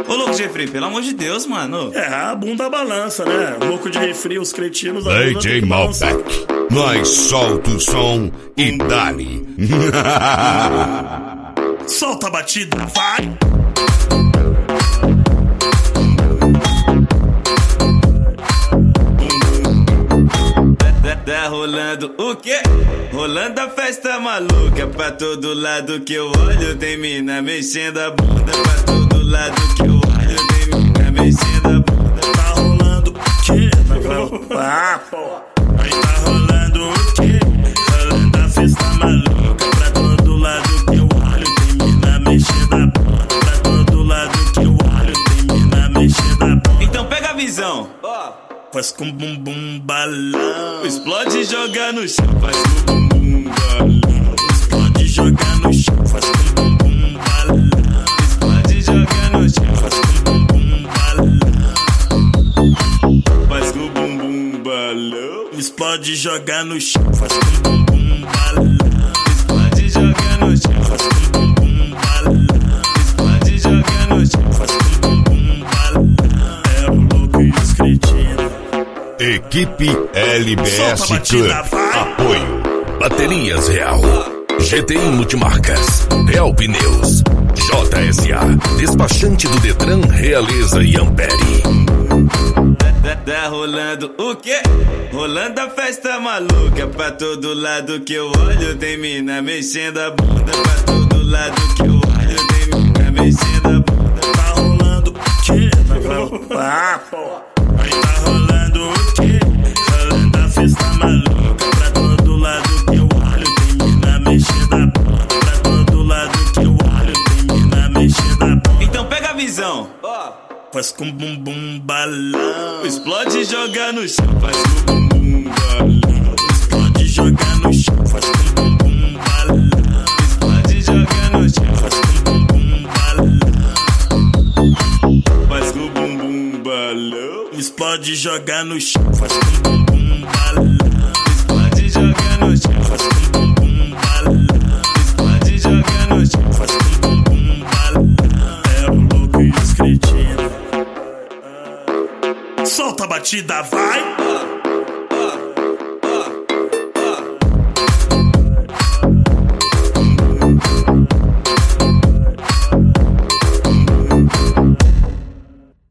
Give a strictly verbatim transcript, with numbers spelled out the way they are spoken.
Ô, louco de refri, pelo amor de Deus, mano. É, a bunda balança, né? Louco de refri, os cretinos... D J Malbec, nós solta o som e dali. Solta a batida, vai! Tá rolando o quê? Rolando a festa maluca. Pra todo lado que eu olho tem mina mexendo a bunda. Pra todo lado que eu olho tem mina mexendo a bunda. Tá rolando o quê? Ah, pô. Aí tá rolando o quê? Rolando a festa maluca. Pra todo lado que eu olho tem mina mexendo a bunda. Pra todo lado que eu olho tem mina mexendo a bunda. Então pega a visão. Faz com bumbum balão. Explode e joga no chão. Faz com bumbum balão. Explode e joga no chão. Faz com bumbum balão. Explode e joga no chão. Faz com bumbum balão. Faz com bumbum balão. Explode e joga no chão. Faz com bumbum balão. Explode e joga no chão. Faz com bumbum balão. Explode e joga no chão. Faz com bumbum balão. É o louco e os cretinos. Equipe L B S Club. Apoio Baterias Real, G T I Multimarcas, Real Pneus, J S A, Despachante do Detran, Realeza e Ampere. Tá, tá rolando o quê? Rolando a festa maluca. Pra todo lado que eu olho tem mina mexendo a bunda. Pra todo lado que eu olho tem mina mexendo a bunda. Tá rolando o quê? Ah, pô. Aí tá rolando o quê? Rolando a festa maluca. Pra todo lado que eu olho tem mina mexendo a bunda. Pra todo lado que eu olho tem mina mexendo a bunda. Então pega a visão. Faz com bumbum balão. Explode e joga no chão. Faz com bumbum balão. Explode e joga no chão. Faz com bumbum balão. Explode e joga no chão. Faz com bumbum balão. Faz com bumbum balão. Explode e joga no chão. Faz com bumbum balão. Explode e joga no chão. Faz com bumbum balão. Explode e joga no chão. Faz com bumbum balão. É o louco e os cretinos. Solta a batida, vai!